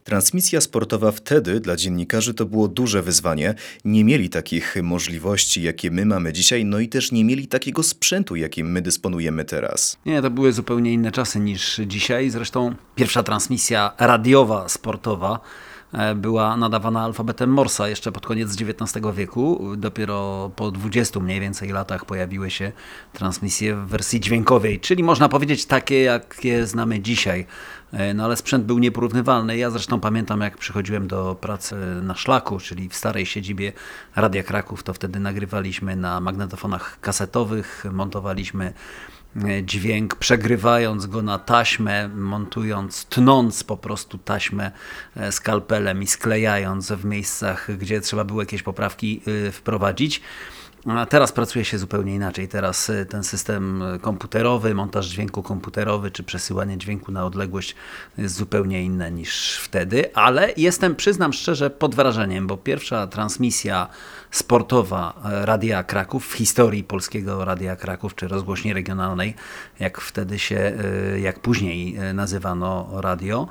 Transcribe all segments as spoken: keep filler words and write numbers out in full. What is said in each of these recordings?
Transmisja sportowa wtedy dla dziennikarzy to było duże wyzwanie. Nie mieli takich możliwości, jakie my mamy dzisiaj, no i też nie mieli takiego sprzętu, jakim my dysponujemy teraz. Nie, to były zupełnie inne czasy niż dzisiaj. Zresztą pierwsza transmisja radiowa, sportowa była nadawana alfabetem Morsa jeszcze pod koniec dziewiętnastego wieku. Dopiero po dwudziestu mniej więcej latach pojawiły się transmisje w wersji dźwiękowej, czyli można powiedzieć takie, jakie znamy dzisiaj. No ale sprzęt był nieporównywalny. Ja zresztą pamiętam, jak przychodziłem do pracy na Szlaku, czyli w starej siedzibie Radia Kraków, to wtedy nagrywaliśmy na magnetofonach kasetowych, montowaliśmy dźwięk, przegrywając go na taśmę, montując, tnąc po prostu taśmę skalpelem i sklejając w miejscach, gdzie trzeba było jakieś poprawki wprowadzić. A teraz pracuje się zupełnie inaczej. Teraz ten system komputerowy, montaż dźwięku komputerowy czy przesyłanie dźwięku na odległość jest zupełnie inne niż wtedy, ale jestem, przyznam szczerze, pod wrażeniem, bo pierwsza transmisja sportowa Radia Kraków w historii polskiego Radia Kraków czy rozgłośni regionalnej, jak wtedy się, jak później nazywano radio,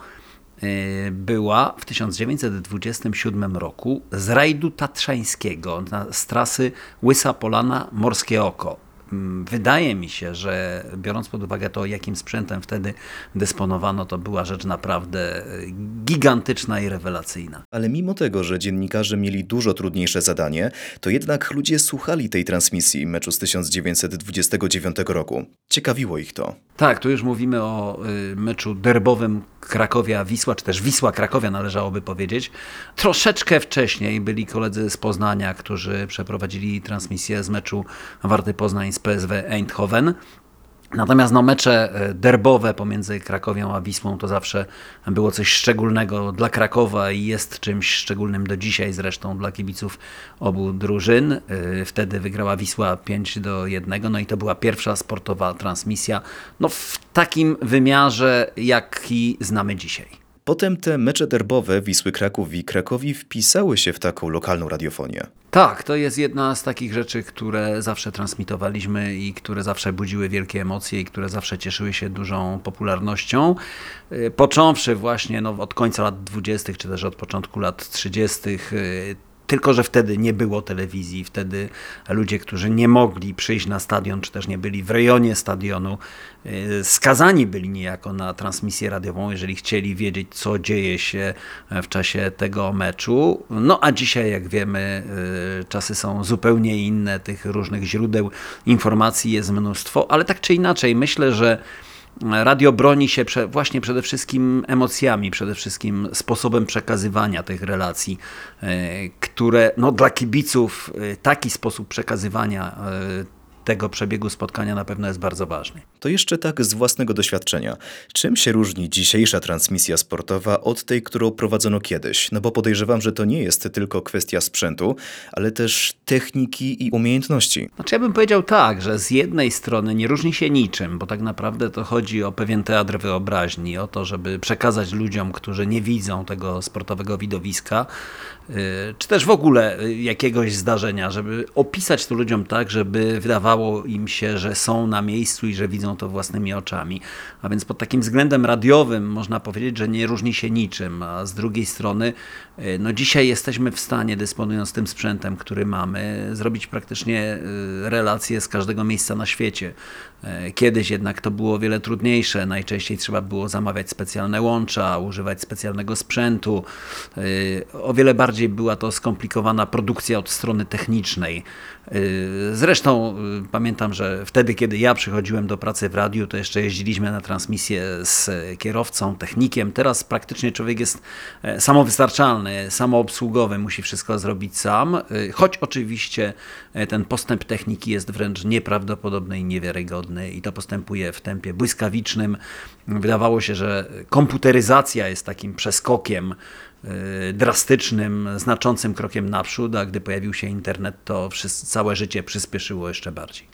była w tysiąc dziewięćset dwudziestym siódmym roku z rajdu tatrzańskiego z trasy Łysa Polana - Morskie Oko. Wydaje mi się, że biorąc pod uwagę to, jakim sprzętem wtedy dysponowano, to była rzecz naprawdę gigantyczna i rewelacyjna. Ale mimo tego, że dziennikarze mieli dużo trudniejsze zadanie, to jednak ludzie słuchali tej transmisji meczu z tysiąc dziewięćset dwudziestego dziewiątego roku. Ciekawiło ich to. Tak, tu już mówimy o y, meczu derbowym Krakowia-Wisła, czy też Wisła-Krakowia należałoby powiedzieć. Troszeczkę wcześniej byli koledzy z Poznania, którzy przeprowadzili transmisję z meczu Warty Poznań z P S W Eindhoven. Natomiast no, mecze derbowe pomiędzy Krakowią a Wisłą to zawsze było coś szczególnego dla Krakowa i jest czymś szczególnym do dzisiaj zresztą dla kibiców obu drużyn. Wtedy wygrała Wisła pięć do jednego, no i to była pierwsza sportowa transmisja no, w takim wymiarze, jaki znamy dzisiaj. Potem te mecze derbowe Wisły Kraków i Krakowi wpisały się w taką lokalną radiofonię. Tak, to jest jedna z takich rzeczy, które zawsze transmitowaliśmy i które zawsze budziły wielkie emocje i które zawsze cieszyły się dużą popularnością. Począwszy właśnie no, od końca lat dwudziestych czy też od początku lat trzydziestych. Tylko że wtedy nie było telewizji, wtedy ludzie, którzy nie mogli przyjść na stadion, czy też nie byli w rejonie stadionu, skazani byli niejako na transmisję radiową, jeżeli chcieli wiedzieć, co dzieje się w czasie tego meczu. No a dzisiaj, jak wiemy, czasy są zupełnie inne, tych różnych źródeł informacji jest mnóstwo, ale tak czy inaczej myślę, że radio broni się prze, właśnie przede wszystkim emocjami, przede wszystkim sposobem przekazywania tych relacji, które no, dla kibiców taki sposób przekazywania tego przebiegu spotkania na pewno jest bardzo ważny. To jeszcze tak z własnego doświadczenia. Czym się różni dzisiejsza transmisja sportowa od tej, którą prowadzono kiedyś? No bo podejrzewam, że to nie jest tylko kwestia sprzętu, ale też techniki i umiejętności. Znaczy ja bym powiedział tak, że z jednej strony nie różni się niczym, bo tak naprawdę to chodzi o pewien teatr wyobraźni, o to, żeby przekazać ludziom, którzy nie widzą tego sportowego widowiska, czy też w ogóle jakiegoś zdarzenia, żeby opisać to ludziom tak, żeby wydawało im się, że są na miejscu i że widzą to własnymi oczami. A więc pod takim względem radiowym można powiedzieć, że nie różni się niczym, a z drugiej strony no dzisiaj jesteśmy w stanie, dysponując tym sprzętem, który mamy, zrobić praktycznie relacje z każdego miejsca na świecie. Kiedyś jednak to było o wiele trudniejsze. Najczęściej trzeba było zamawiać specjalne łącza, używać specjalnego sprzętu. O wiele bardziej była to skomplikowana produkcja od strony technicznej. Zresztą pamiętam, że wtedy, kiedy ja przychodziłem do pracy w radiu, to jeszcze jeździliśmy na transmisję z kierowcą, technikiem. Teraz praktycznie człowiek jest samowystarczalny, samoobsługowy, musi wszystko zrobić sam, choć oczywiście ten postęp techniki jest wręcz nieprawdopodobny i niewiarygodny i to postępuje w tempie błyskawicznym. Wydawało się, że komputeryzacja jest takim przeskokiem drastycznym, znaczącym krokiem naprzód, a gdy pojawił się internet, to wszyscy, całe życie przyspieszyło jeszcze bardziej.